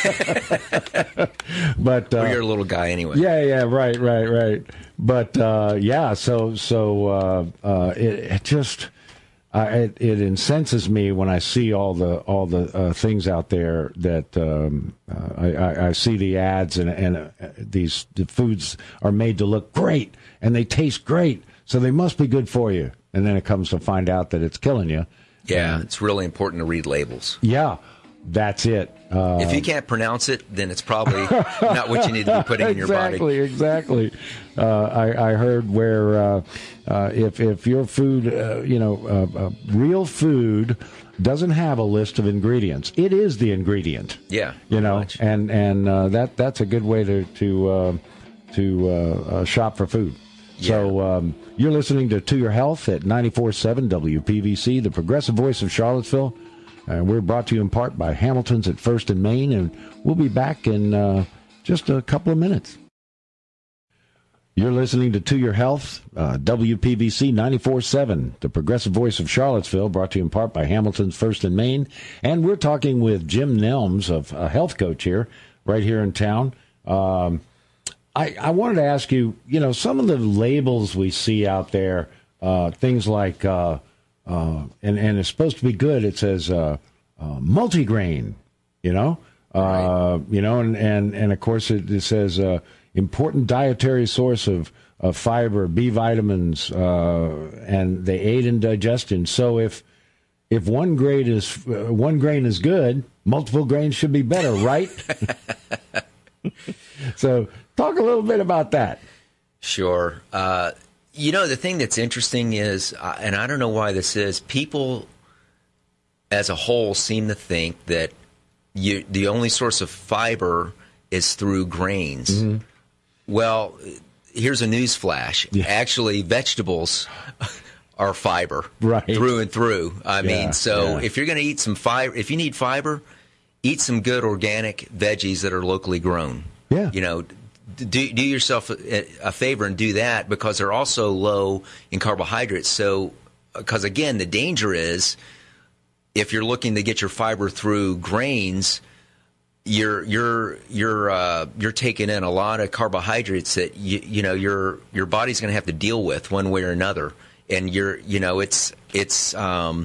But uh, well, you're a little guy anyway. Yeah, yeah, right, right, right. But uh, yeah, so so uh, uh, it, it just uh, it, it incenses me when I see all the all the uh, things out there that um, uh, I, I see the ads, and and uh, these the foods are made to look great and they taste great, so they must be good for you. And then it comes to find out that it's killing you. Yeah, and, it's really important to read labels. Yeah. That's it. Uh, if you can't pronounce it, then it's probably not what you need to be putting in your body. Exactly, exactly. Uh, I, I heard where uh, uh, if if your food, uh, you know, uh, uh, real food doesn't have a list of ingredients, it is the ingredient. Yeah, you know, much. and and uh, that that's a good way to to uh, to uh, uh, shop for food. Yeah. So um, you're listening to To Your Health at ninety-four point seven W P V C, the progressive voice of Charlottesville. Uh, we're brought to you in part by Hamilton's at First and Main, and we'll be back in uh, just a couple of minutes. You're listening to To Your Health, uh, W P V C ninety-four point seven, the progressive voice of Charlottesville, brought to you in part by Hamilton's First and Main. And we're talking with Jim Nelms, of a health coach here, right here in town. Um, I, I wanted to ask you, you know, some of the labels we see out there, uh, things like... Uh, Uh, and, and it's supposed to be good. It says uh, uh, multigrain, you know, uh, right. you know, and, and, and of course it, it says uh, important dietary source of, of fiber, B vitamins, uh, and they aid in digestion. So if if one grain is uh, one grain is good, multiple grains should be better, right? So talk a little bit about that. Sure. Uh, You know, the thing that's interesting is, uh, and I don't know why this is, people as a whole seem to think that you, the only source of fiber is through grains. Mm-hmm. Well, here's a news flash. Yeah. Actually, vegetables are fiber right. through and through. I yeah, mean, so yeah. if you're going to eat some fiber, if you need fiber, eat some good organic veggies that are locally grown. Yeah. You know, Do, do yourself a, a favor and do that, because they're also low in carbohydrates. So, because again, the danger is if you're looking to get your fiber through grains, you're you're you're uh, you're taking in a lot of carbohydrates that you you know your your body's going to have to deal with one way or another, and you're you know it's it's um,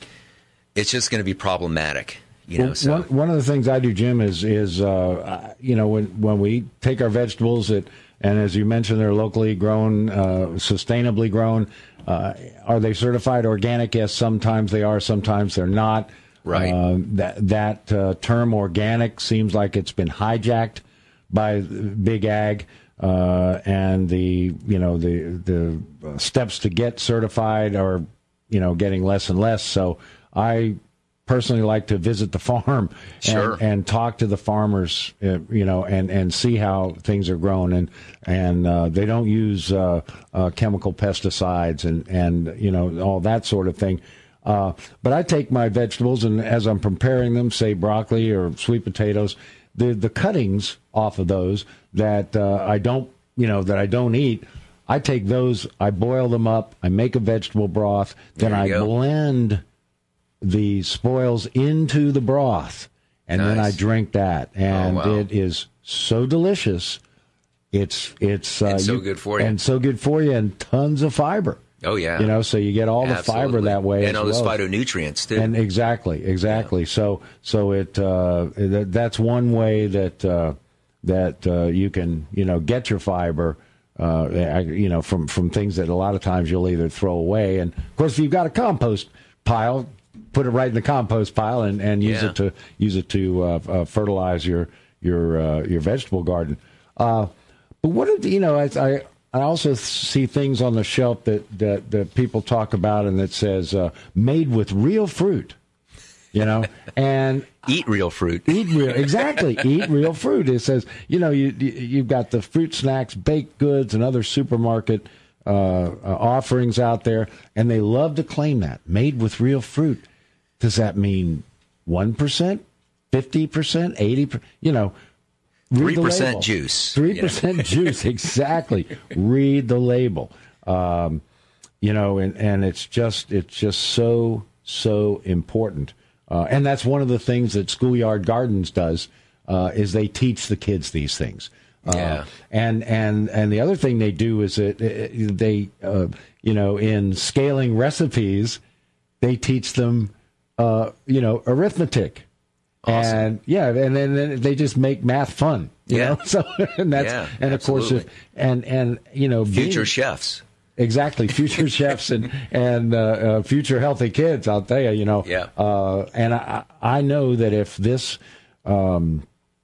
it's just going to be problematic. You know, well, so. one, one of the things I do, Jim, is is uh, you know when when we take our vegetables that, and as you mentioned, they're locally grown, uh, sustainably grown. Uh, are they certified organic? Yes, sometimes they are, sometimes they're not. Right. Uh, that that uh, term organic seems like it's been hijacked by big ag, uh, and the you know the the steps to get certified are you know getting less and less. So I personally like to visit the farm and, sure. and talk to the farmers, uh, you know, and, and see how things are grown, and and uh, they don't use uh, uh, chemical pesticides and and you know all that sort of thing. Uh, but I take my vegetables, and as I'm preparing them, say broccoli or sweet potatoes, the the cuttings off of those that uh, I don't, you know, that I don't eat, I take those, I boil them up, I make a vegetable broth, then I go. blend the spoils into the broth, and nice. then I drink that, and oh, wow. it is so delicious. It's it's uh, and so you, good for you, and so good for you, and tons of fiber. Oh, yeah. You know, so you get all the Absolutely. fiber that way. And all as those well. phytonutrients, too. And exactly, exactly. Yeah. So so it uh, that, that's one way that uh, that uh, you can, you know, get your fiber, uh, you know, from, from things that a lot of times you'll either throw away. And, of course, if you've got a compost pile, put it right in the compost pile and, and use yeah. it to use it to uh, uh, fertilize your your uh, your vegetable garden. Uh, but what if, you know, I, I I also see things on the shelf that, that, that people talk about, and that says uh, made with real fruit, you know, and eat real fruit. Eat real, exactly. Eat real fruit. It says, you know, you, you've got the fruit snacks, baked goods, and other supermarket uh, uh, offerings out there, and they love to claim that made with real fruit. Does that mean one percent, fifty percent, eighty percent? You know, Three percent juice. Three percent know. juice, exactly. Read the label. Um, you know, and, and it's just it's just so so important. Uh, and that's one of the things that Schoolyard Gardens does uh, is they teach the kids these things. Uh, yeah. And and and the other thing they do is that they uh, you know in scaling recipes they teach them uh, you know arithmetic. Awesome. And yeah, and then, then they just make math fun, you yeah. know. So and that's yeah, and of absolutely. course, if, and and you know, future being, chefs, exactly, future chefs and and uh, uh, future healthy kids. I'll tell you, you know. Yeah. Uh, and I I know that if this um,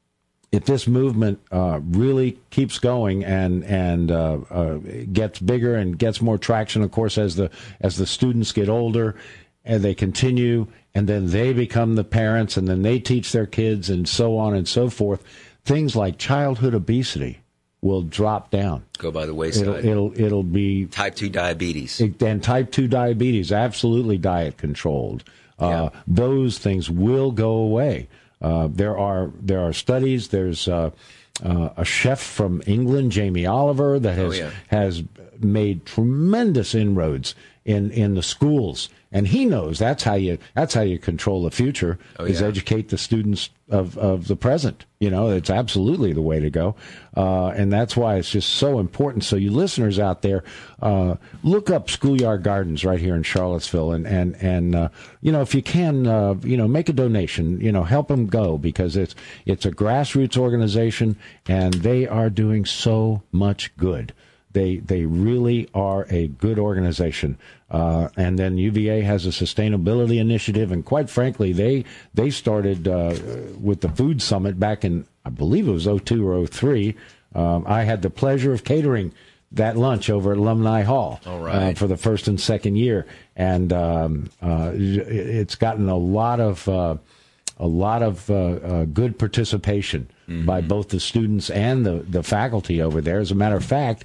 if this movement uh, really keeps going and and uh, uh, gets bigger and gets more traction, of course, as the as the students get older and they continue. And then they become the parents, and then they teach their kids, and so on and so forth. Things like childhood obesity will drop down. Go by the wayside. It'll it'll, it'll be type two diabetes. And type two diabetes, absolutely diet controlled. Uh, yeah. Those things will go away. Uh, there are there are studies. There's uh, uh, a chef from England, Jamie Oliver, that has oh, yeah. has made tremendous inroads in, in the schools. And he knows that's how you that's how you control the future oh, is yeah. educate the students of, of the present. You know, it's absolutely the way to go, uh, and that's why it's just so important. So you listeners out there, uh, look up Schoolyard Gardens right here in Charlottesville, and and and uh, you know if you can, uh, you know make a donation. You know, help them go because it's it's a grassroots organization, and they are doing so much good. They they really are a good organization. Uh, and then U V A has a sustainability initiative, and quite frankly, they they started uh, with the Food Summit back in, I believe it was oh two or oh three. Um, I had the pleasure of catering that lunch over at Alumni Hall All right. uh, for the first and second year, and um, uh, it's gotten a lot of uh, a lot of uh, uh, good participation mm-hmm. by both the students and the the faculty over there. As a matter of fact.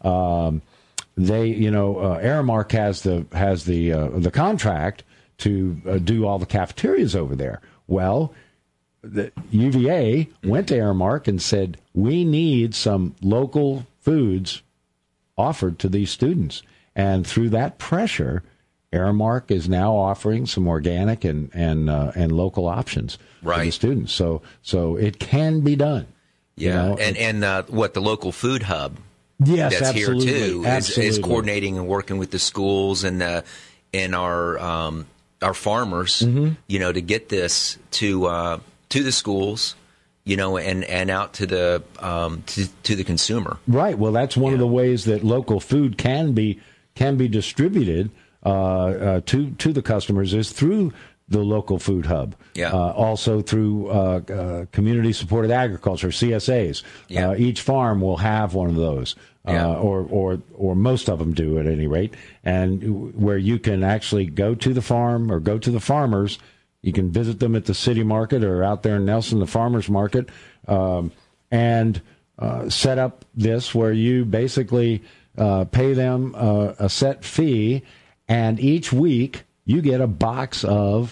Um, They, you know, uh, Aramark has the has the uh, the contract to uh, do all the cafeterias over there. Well, the U V A went to Aramark and said, we need some local foods offered to these students. And through that pressure, Aramark is now offering some organic and and uh, and local options right. for the students. So so it can be done. Yeah, you know? and and uh, what the local food hub yes, that's absolutely. here too is, absolutely. is coordinating and working with the schools and uh, and our um, our farmers, mm-hmm. you know, to get this to uh, to the schools, you know, and, and out to the um, to, to the consumer. Right. Well, that's one yeah. of the ways that local food can be can be distributed uh, uh, to to the customers is through the local food hub. Yeah. Uh, also through uh, uh, community supported agriculture, C S As. Yeah. Uh, each farm will have one of those, yeah. uh, or or or most of them do at any rate, and where you can actually go to the farm or go to the farmers. You can visit them at the city market or out there in Nelson, the farmers market, um, and uh, set up this where you basically uh, pay them uh, a set fee, and each week you get a box of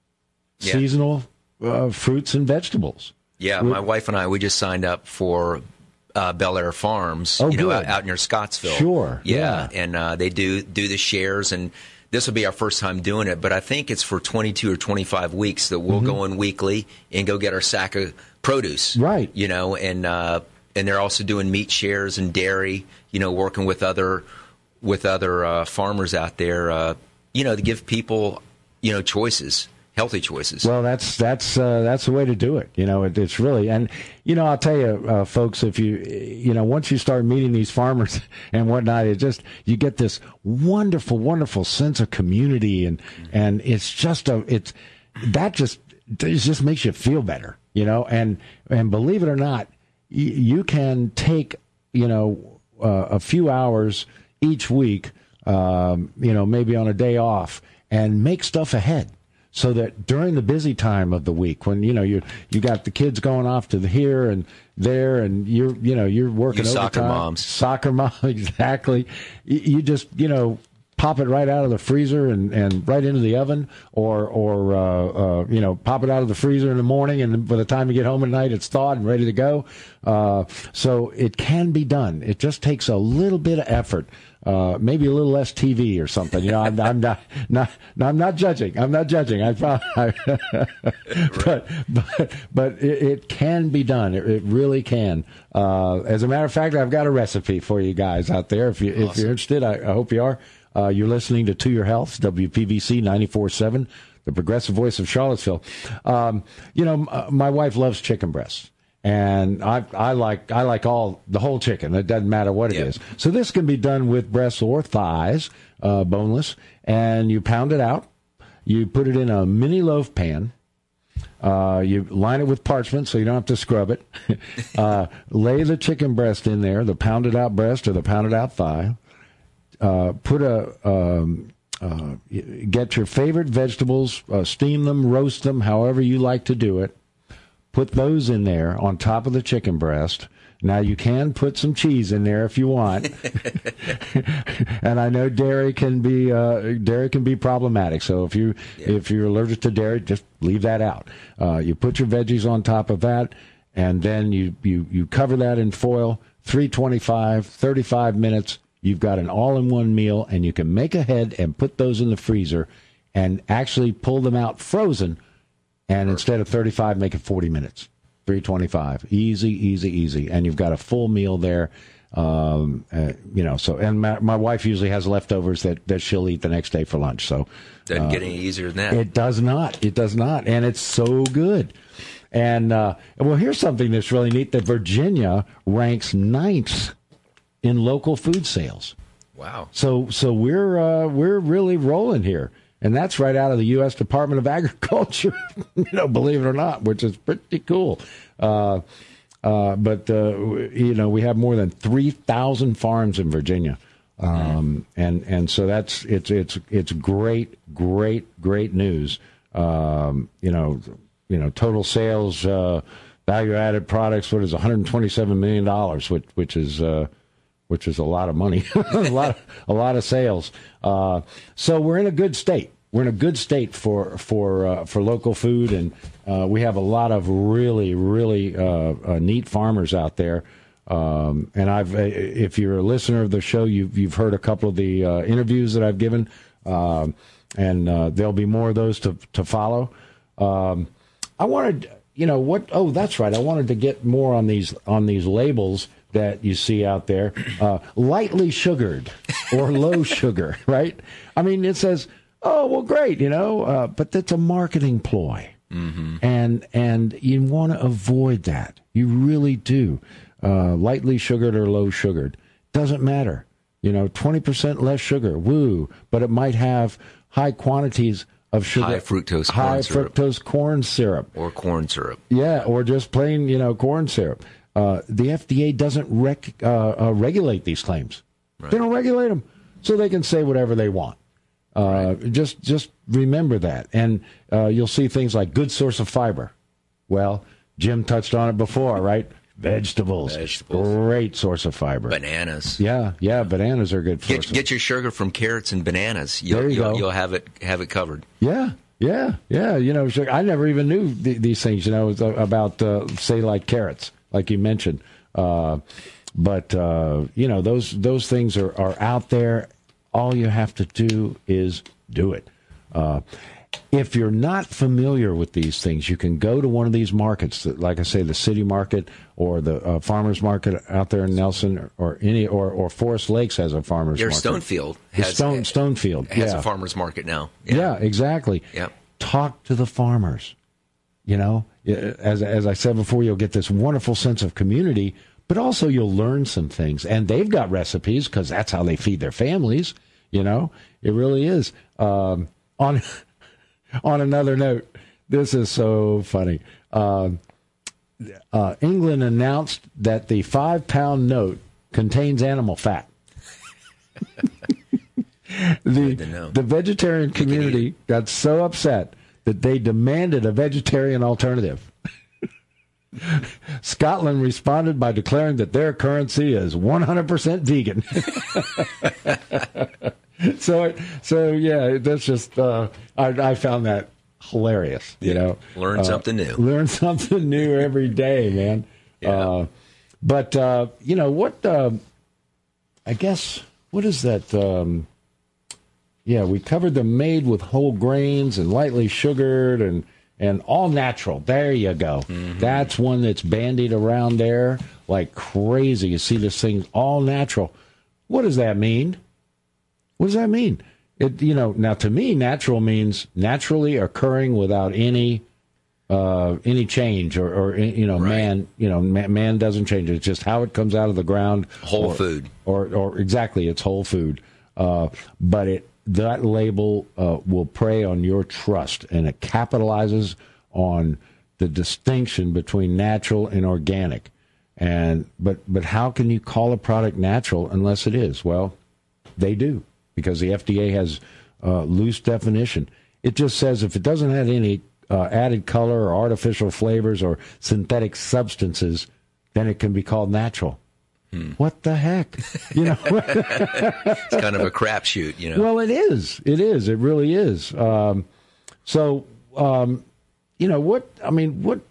yeah. seasonal uh, fruits and vegetables. Yeah, my wife and I, we just signed up for uh, Bel Air Farms, oh, you know, good. out, out near Scottsville. Sure. Yeah, yeah. and uh, they do do the shares, and this will be our first time doing it, but I think it's for twenty-two or twenty-five weeks that we'll mm-hmm. go in weekly and go get our sack of produce. Right. You know, and uh, and they're also doing meat shares and dairy, you know, working with other with other uh, farmers out there, uh, you know, to give people, you know, choices. Healthy choices. Well, that's that's uh, that's the way to do it. You know, it, it's really, and you know, I'll tell you, uh, folks, if you you know, once you start meeting these farmers and whatnot, it just you get this wonderful, wonderful sense of community, and and it's just a it's that just it just makes you feel better, you know, and and believe it or not, y- you can take you know uh, a few hours each week, um, you know, maybe on a day off, and make stuff ahead. So that during the busy time of the week, when you know you you got the kids going off to the here and there, and you're you know you're working you overtime, soccer moms, soccer mom, exactly. You, you just you know pop it right out of the freezer and, and right into the oven, or or uh, uh, you know pop it out of the freezer in the morning, and by the time you get home at night, it's thawed and ready to go. Uh, so it can be done. It just takes a little bit of effort. Uh, maybe a little less T V or something. You know, I'm, I'm not, not, no, I'm not judging. I'm not judging. I, I but, but, but it, it can be done. It, it really can. Uh, as a matter of fact, I've got a recipe for you guys out there. If you, awesome. if you're interested, I, I hope you are. Uh, you're listening to To Your Health, W P V C ninety-four point seven, the progressive voice of Charlottesville. Um, you know, m- my wife loves chicken breasts. And I, I like I like all the whole chicken. It doesn't matter what it yep. is. So this can be done with breasts or thighs, uh, boneless, and you pound it out. You put it in a mini loaf pan. Uh, you line it with parchment so you don't have to scrub it. uh, lay the chicken breast in there, the pounded out breast or the pounded out thigh. Uh, put a um, uh, get your favorite vegetables, uh, steam them, roast them, however you like to do it. Put those in there on top of the chicken breast. Now, you can put some cheese in there if you want. And I know dairy can be uh, dairy can be problematic. So if you yeah. if you're allergic to dairy, just leave that out. Uh, you put your veggies on top of that, and then you, you, you cover that in foil, three twenty-five, thirty-five minutes. You've got an all-in-one meal, and you can make ahead and put those in the freezer and actually pull them out frozen. And instead of thirty-five, make it forty minutes. three twenty-five. Easy, easy, easy. And you've got a full meal there. Um, uh, you know, so, and my, my wife usually has leftovers that, that she'll eat the next day for lunch. So doesn't uh, get any easier than that. It does not. It does not. And it's so good. And, uh, well, here's something that's really neat, that Virginia ranks ninth in local food sales. Wow. So, so we're, uh, we're really rolling here. And that's right out of the U S Department of Agriculture, you know, believe it or not, which is pretty cool. Uh, uh, but, uh, you know, we have more than three thousand farms in Virginia. Um, and, and so that's, it's, it's, it's great, great, great news. Um, you know, you know, total sales, uh, value added products, what is one hundred twenty-seven million dollars, which, which is, uh, which is a lot of money, a lot, of, a lot of sales. Uh, so we're in a good state. We're in a good state for for uh, for local food, and uh, we have a lot of really, really uh, uh, neat farmers out there. Um, and I've, if you're a listener of the show, you've you've heard a couple of the uh, interviews that I've given, um, and uh, there'll be more of those to to follow. Um, I wanted, you know, what? Oh, that's right. I wanted to get more on these on these labels that you see out there, uh, lightly sugared or low sugar, right? I mean, it says, oh, well, great, you know, uh, but that's a marketing ploy. Mm-hmm. And and you want to avoid that. You really do. Uh, lightly sugared or low sugared. Doesn't matter. You know, twenty percent less sugar, woo, but it might have high quantities of sugar. High fructose high corn syrup. fructose corn syrup. Or corn syrup. Yeah, or just plain, you know, corn syrup. Uh, the F D A doesn't rec- uh, uh, regulate these claims. Right. They don't regulate them, so they can say whatever they want. Uh, right. Just just remember that. And uh, you'll see things like good source of fiber. Well, Jim touched on it before, right? Vegetables. Vegetables. Great source of fiber. Bananas. Yeah, yeah, bananas are good. Get, get your sugar from carrots and bananas. You'll, there you you'll, go. You'll have it have it covered. Yeah. Yeah, yeah, you know, I never even knew th- these things, you know, about, uh, say, like carrots, like you mentioned. Uh, but, uh, you know, those those things are, are out there. All you have to do is do it. Uh, if you're not familiar with these things, you can go to one of these markets, like I say, the city market or the uh, farmers market out there in Nelson, or, or any or, or Forest Lakes has a farmers Your market. Stonefield has, Stone, Stonefield has yeah. a farmers market now. Yeah, yeah exactly. Yeah. Talk to the farmers. You know, as as I said before, you'll get this wonderful sense of community, but also you'll learn some things. And they've got recipes because that's how they feed their families. You know, it really is. Um, on on another note, this is so funny. Uh, uh, England announced that the five-pound note contains animal fat. the the vegetarian community got so upset that they demanded a vegetarian alternative. Scotland responded by declaring that their currency is one hundred percent vegan. so, so yeah, that's just uh, I, I found that hilarious. You know, learn uh, something new. Learn something new every day, man. Yeah. Uh, but uh, you know what? Uh, I guess what is that? Um, yeah, we covered the made with whole grains and lightly sugared and. And all natural. There you go. Mm-hmm. That's one that's bandied around there like crazy. You see this thing all natural. What does that mean? What does that mean? It, you know, now to me, natural means naturally occurring without any uh, any change, or, or you know, right. man, you know, man, man doesn't change. It's just how it comes out of the ground. Whole or, food, or or exactly, it's whole food. Uh, but it. That label uh, will prey on your trust, and it capitalizes on the distinction between natural and organic. And but but how can you call a product natural unless it is? Well, they do, because the F D A has uh, loose definition. It just says if it doesn't have any uh, added color or artificial flavors or synthetic substances, then it can be called natural. Hmm. What the heck? You know, it's kind of a crapshoot, you know. Well, it is. It is. It really is. Um, so, um, you know, what? I mean, what?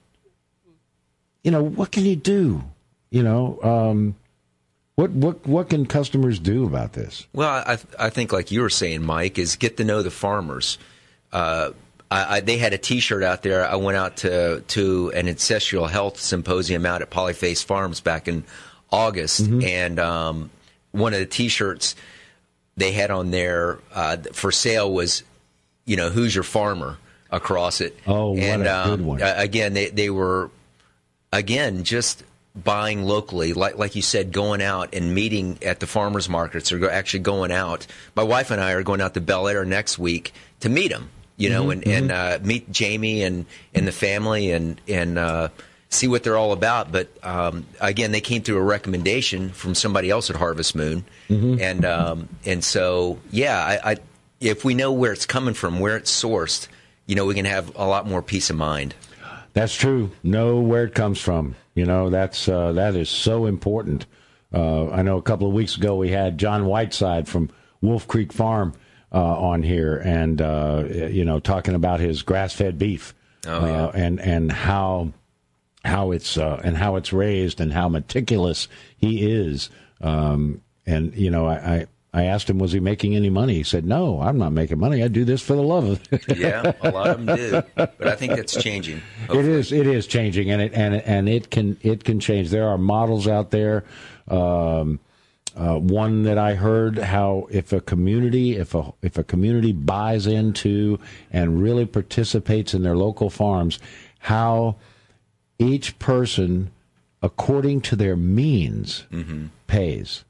You know, what can you do? You know, um, what what what can customers do about this? Well, I I think, like you were saying, Mike, is get to know the farmers. Uh, I, I, they had a T-shirt out there. I went out to to an ancestral health symposium out at Polyface Farms back in August, mm-hmm. and um, one of the T-shirts they had on there uh, for sale was, you know, who's your farmer across it. Oh, what and, a um, good one! Again, they they were again just buying locally, like like you said, going out and meeting at the farmers markets, or actually going out. My wife and I are going out to Bel Air next week to meet them, you know, mm-hmm, and mm-hmm. and uh, meet Jamie and and the family, and and. Uh, see what they're all about. But, um, again, they came through a recommendation from somebody else at Harvest Moon. Mm-hmm. And um, and so, yeah, I, I, if we know where it's coming from, where it's sourced, you know, we can have a lot more peace of mind. That's true. Know where it comes from. You know, that's uh, that is so important. Uh, I know a couple of weeks ago we had John Whiteside from Wolf Creek Farm uh, on here, and, uh, you know, talking about his grass-fed beef. Oh, yeah. uh, and, and how... how it's uh, and how it's raised and how meticulous he is. Um, and you know, I, I I asked him, was he making any money? He said, no, I'm not making money. I do this for the love of it. Yeah, a lot of them do, but I think that's changing. Hopefully. It is. It is changing, and it and and it can it can change. There are models out there. Um, uh, one that I heard, how if a community if a if a community buys into and really participates in their local farms, how each person, according to their means, mm-hmm. pays.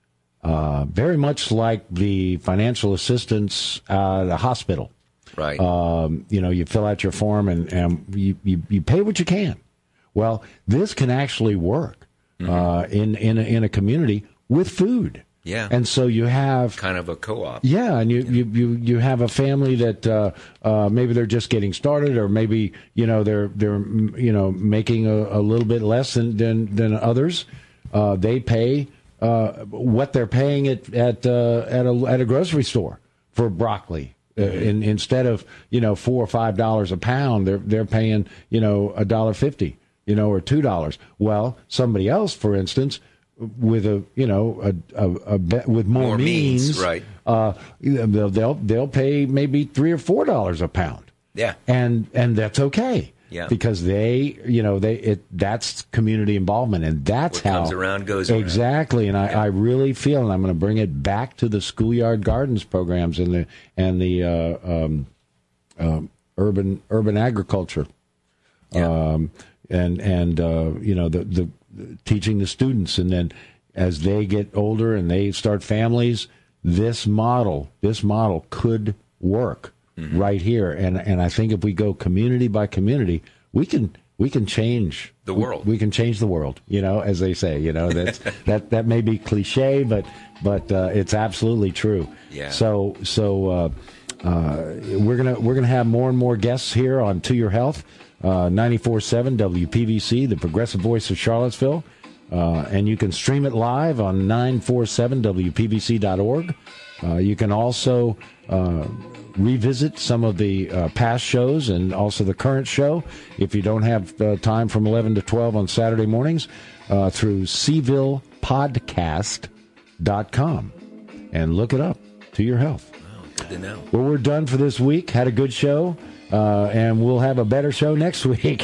Uh, very much like the financial assistance at a hospital. Right. Um, you know, you fill out your form and, and you, you, you pay what you can. Well, this can actually work mm-hmm. uh, in, in, a, in a community with food. Yeah. And so you have kind of a co-op. Yeah, and you, yeah. you, you, you have a family that uh, uh, maybe they're just getting started, or maybe, you know, they're they're you know making a, a little bit less than than, than others. Uh, they pay Uh, what they're paying at at uh, at a at a grocery store for broccoli, uh, in, instead of you know four or five dollars a pound, they're they're paying you know a dollar fifty, you know, or two dollars. Well, somebody else, for instance, with a you know a, a, a with more, more means, means, right? Uh, they'll they'll they'll pay maybe three or four dollars a pound. Yeah, and and that's okay. Yeah. Because they, you know, they it that's community involvement, and that's what how comes around goes around. Exactly. And I, yeah. I really feel, and I'm going to bring it back to the schoolyard gardens programs and the and the uh, um, um, urban urban agriculture, yeah. um, and and uh, you know the, the the teaching the students, and then as they get older and they start families, this model this model could work. Mm-hmm. Right here, and and I think if we go community by community, we can we can change the world. We, we can change the world, you know, as they say. You know, that's that that may be cliche, but but uh, it's absolutely true. Yeah. So so uh, uh, we're gonna we're gonna have more and more guests here on To Your Health, uh, ninety-four point seven W P V C, the progressive voice of Charlottesville, uh, and you can stream it live on nine forty-seven W P V C dot org. Uh, you can also uh, revisit some of the uh, past shows and also the current show if you don't have uh, time from eleven to twelve on Saturday mornings uh, through C ville podcast dot com, and look it up. To Your Health. Wow, good to know. Well, we're done for this week. Had a good show. Uh, and we'll have a better show next week.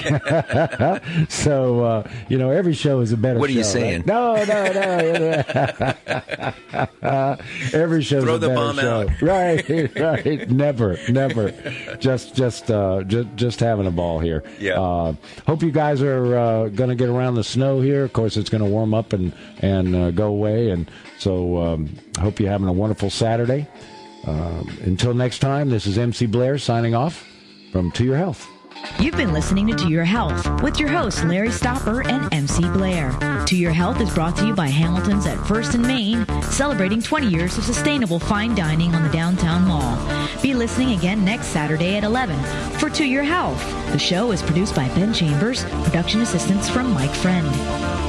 So, uh, you know, every show is a better show. What are you show, saying? Right? No, no, no. Every show is a better show. Throw the bomb out. Right, right. Never, never. Just, just, uh, just, just having a ball here. Yeah. Uh, hope you guys are uh, going to get around the snow here. Of course, it's going to warm up and, and uh, go away. And so um, I hope you're having a wonderful Saturday. Um, until next time, this is M C Blair signing off from To Your Health. You've been listening to To Your Health with your hosts Larry Stopper and M C Blair. To Your Health is brought to you by Hamilton's at First and Main, celebrating twenty years of sustainable fine dining on the downtown mall. Be listening again next Saturday at eleven for To Your Health. The show is produced by Ben Chambers, production assistance from Mike Friend.